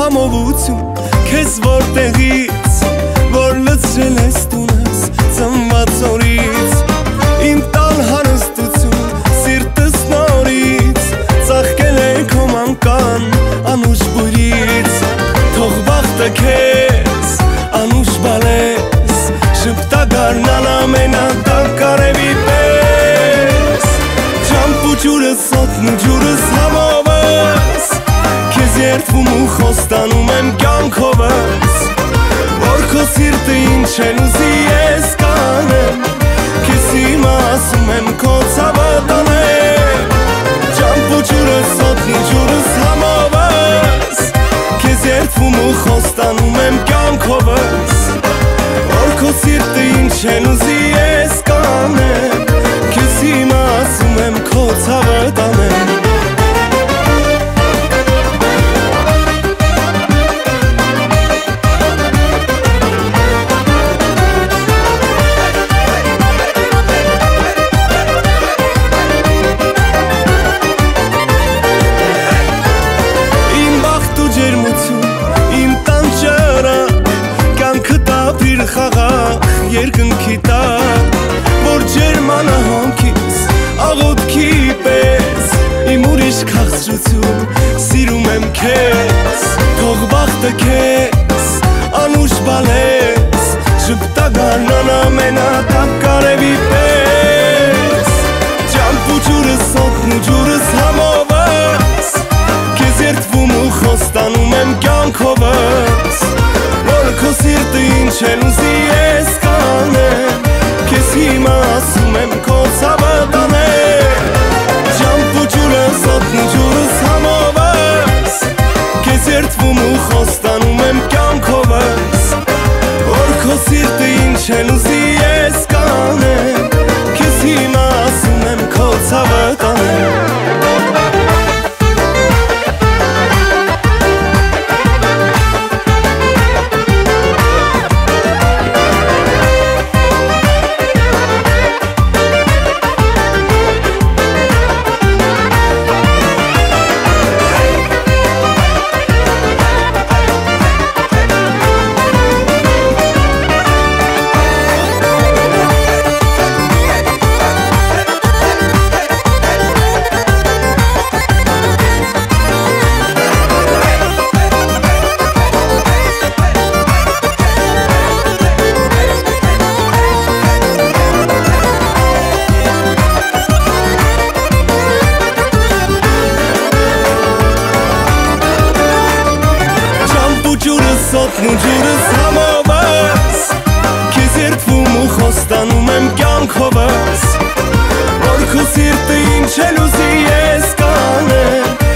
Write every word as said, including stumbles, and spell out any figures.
խամովություն քեզ որտեղից որ լցրել ես տունս ծնված օրից իմ տան հարստություն սիրտս նորից ծաղկել է քո մանկան անուշ բույրից թող բախտը քեզ անուշ բալես շպտա գարնան ամենատակ արևի պես ջամփ ու ջուրս օդն ու ջուրս համովս քեզ երդվում ու խոստանում եմ կյանքովս որ քո սիրտը ինչ էլ ուզի ես կանեմ քեզ հիմա ասում եմ քո ցավը տանեմ ջամփ ու ջուրս օդն ու ջուրս համովս քեզ երդվում ու խոստանում եմ կյանքովս որ քո սիրտը ինչ էլ ուզի ես կանեմ քեզ հիմա ասում եմ քո ցավը տանեմ երկնքի տակ որ ջերմանա հոնքից աղոթքի պես իմ ուրիշ քաղցրություն սիրում եմ քեզ թող բախտը քեզ անուշ բալես շպտա գարնան ամենատակ արևի պես ջամփ ու ջուրս օդն ու ջուրս համովս քեզ երդվում ու խոստանում եմ կյանքովս որ քո սիրտը ինչ էլ ուզի ես կանեմ քեզ հիմա ասում եմ քո ցավը տանեմ ջամփ ու ջուրս օդն ու ջուրս համովս քեզ երդվում ու խոստանում եմ կյանքովս որ քո սիրտը ինչ էլ ուզի ես կանեմ քեզ հիմա ասում եմ քո ցավը տանեմ Սոտն ու ջուրս համովս քեզ երդվում ու խոստանում եմ կյանքովս որ քո սիրտը ինչ էլ ուզի ես կանեմ